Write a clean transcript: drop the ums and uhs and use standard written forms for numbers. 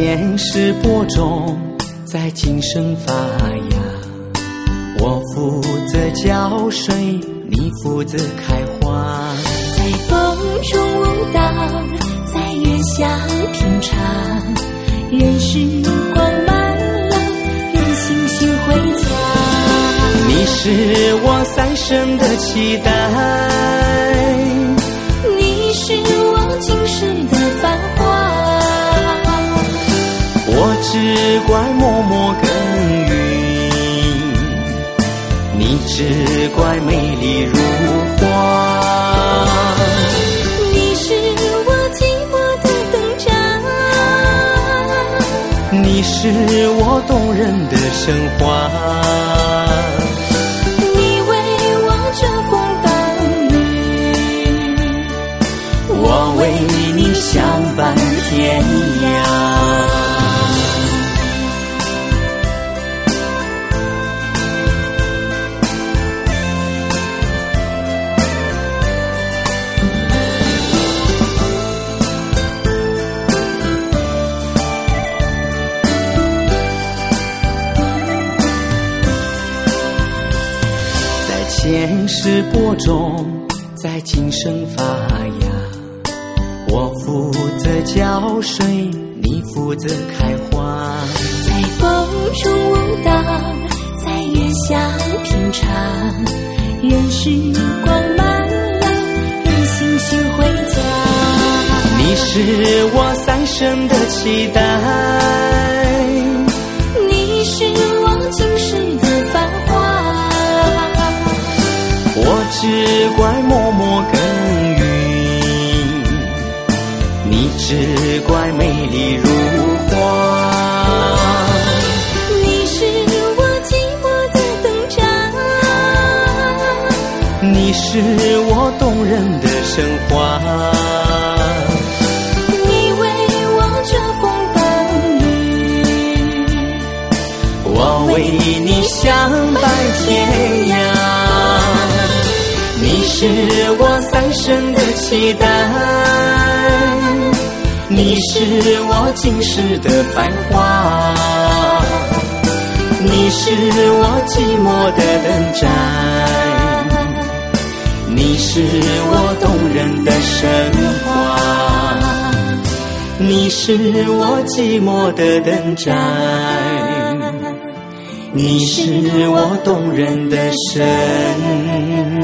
前世播种，在今生发芽。我负责浇水，你负责开花。 在风中舞蹈，在月下品尝，任时光慢了，任星星回家。 你是我三生的期待， 你是我今世的繁华。 我只怪默默耕耘，你只怪美丽如花。 你是我寂寞的灯盏， 你是我动人的神话。 你为我遮风挡雨， 我为你相伴天涯。前世播种，在今生发芽。我负责浇水，你负责开花。 在风中舞蹈，在月下品尝，任时光慢了，任星星回家。 你是我三生的期待， 你是我今世的繁华。 我只怪默默耕耘，你只怪美丽如花。 你是我寂寞的灯盏， 你是我动人的神话。 你为我遮风挡雨， 我为你相伴天涯。你是我三生的期待，你是我今世的繁华。你是我寂寞的灯盏，你是我动人的神话。你是我寂寞的灯盏，你是我动人的神